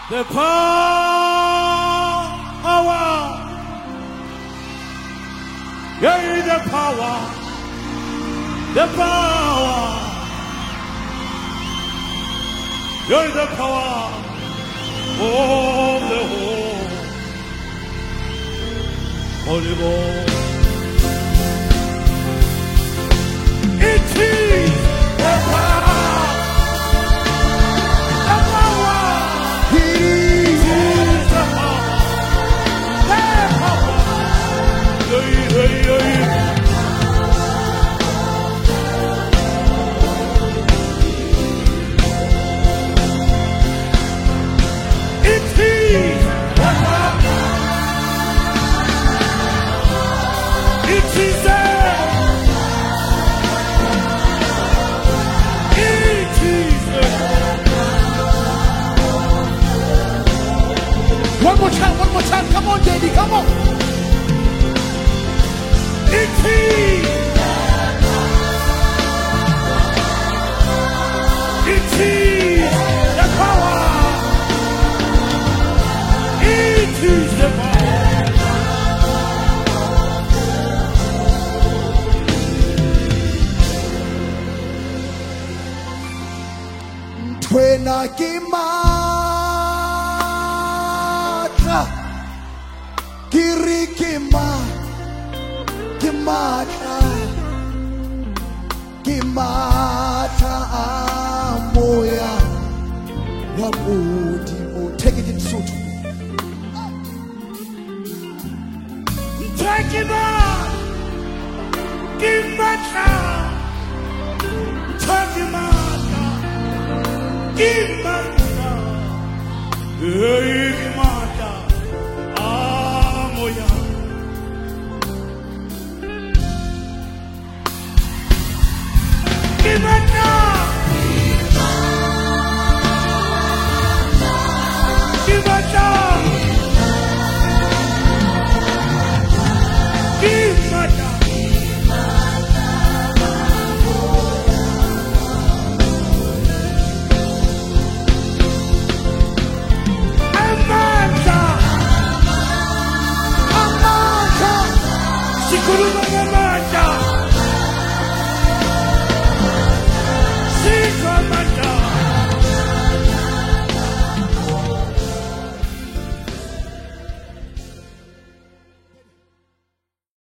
The power. Yeah, the power. The power. Yeah, the power of the Holy Ghost. It is the power. The power. It is the power. The power. One more time, come on, Daddy, come on. It is the power. It is the power. Twena Kiri Kimata Moya Wabudi. Take it in suit. Take it out. Kimata. Take it out. Kimata.